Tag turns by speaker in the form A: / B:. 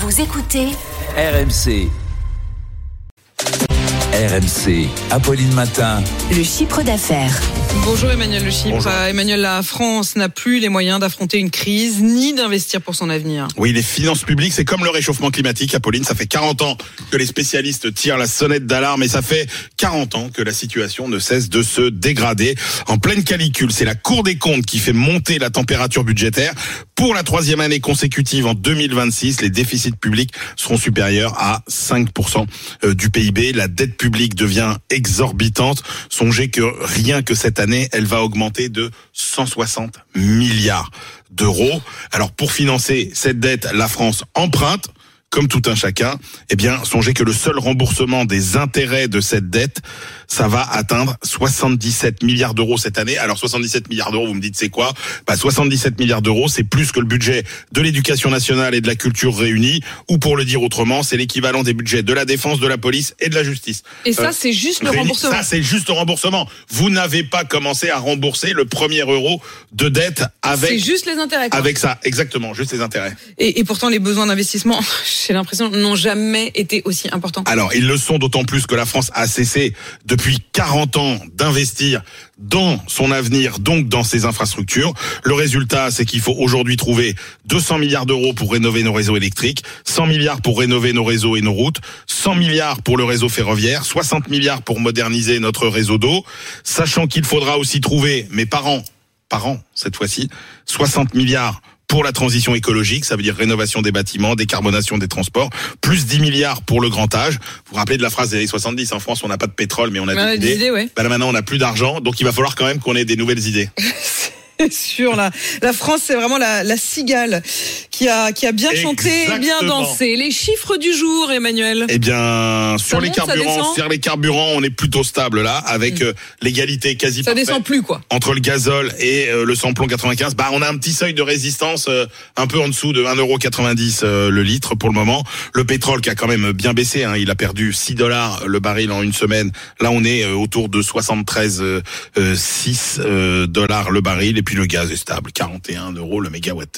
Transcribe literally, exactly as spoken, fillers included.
A: Vous écoutez
B: R M C. R M C, Apolline Matin.
A: Le chiffre d'affaires.
C: Bonjour Emmanuel Le Chypre.
D: Bonjour.
C: Emmanuel, la France n'a plus les moyens d'affronter une crise ni d'investir pour son avenir.
D: Oui, les finances publiques, c'est comme le réchauffement climatique, Apolline. Ça fait quarante ans que les spécialistes tirent la sonnette d'alarme et ça fait quarante ans que la situation ne cesse de se dégrader. En pleine canicule, c'est la Cour des comptes qui fait monter la température budgétaire. Pour la troisième année consécutive en deux mille vingt-six, les déficits publics seront supérieurs à cinq pour cent du P I B. La dette publique devient exorbitante. Songez que rien que cette année, elle va augmenter de cent soixante milliards d'euros. Alors pour financer cette dette, la France emprunte. Comme tout un chacun, eh bien, songez que le seul remboursement des intérêts de cette dette, ça va atteindre soixante-dix-sept milliards d'euros cette année. Alors, soixante-dix-sept milliards d'euros, vous me dites c'est quoi? Bah, soixante-dix-sept milliards d'euros, c'est plus que le budget de l'éducation nationale et de la culture réunis, ou pour le dire autrement, c'est l'équivalent des budgets de la défense, de la police et de la justice.
C: Et ça,
D: euh,
C: c'est juste le
D: réunis.
C: remboursement.
D: Ça, c'est juste le remboursement. Vous n'avez pas commencé à rembourser le premier euro de dette avec...
C: C'est juste les intérêts, quoi.
D: Avec ça, exactement, juste les intérêts.
C: Et, et pourtant, les besoins d'investissement, j'ai l'impression, n'ont jamais été aussi importants.
D: Alors, ils le sont d'autant plus que la France a cessé depuis quarante ans d'investir dans son avenir, donc dans ses infrastructures. Le résultat, c'est qu'il faut aujourd'hui trouver deux cents milliards d'euros pour rénover nos réseaux électriques, cent milliards pour rénover nos réseaux et nos routes, cent milliards pour le réseau ferroviaire, soixante milliards pour moderniser notre réseau d'eau, sachant qu'il faudra aussi trouver, mais par an, par an cette fois-ci, soixante milliards pour la transition écologique, ça veut dire rénovation des bâtiments, décarbonation des transports, plus dix milliards pour le grand âge. Vous vous rappelez de la phrase des années soixante-dix, en France on n'a pas de pétrole mais on a
C: Ouais,
D: des idées.
C: idées, ouais.
D: Ben là maintenant on n'a plus d'argent, donc il va falloir quand même qu'on ait des nouvelles idées.
C: C'est sûr, là. La France, c'est vraiment la, la cigale qui a, qui a bien chanté et bien
D: Exactement.
C: dansé. Les chiffres du jour, Emmanuel.
D: Eh bien, sur
C: Ça
D: les
C: monte, ça
D: carburants,
C: descend
D: sur les carburants, on est plutôt stable là, avec
C: Mmh.
D: euh, l'égalité quasi
C: Ça
D: parfaite
C: descend plus, quoi.
D: entre le gazole et euh, le samplon quatre-vingt-quinze. Bah, on a un petit seuil de résistance euh, un peu en dessous de un euro quatre-vingt-dix euh, le litre pour le moment. Le pétrole qui a quand même bien baissé, hein, il a perdu six dollars le baril en une semaine. Là, on est euh, autour de soixante-treize virgule six euh, dollars le baril. Et puis le gaz est stable, quarante et un euros le mégawatt.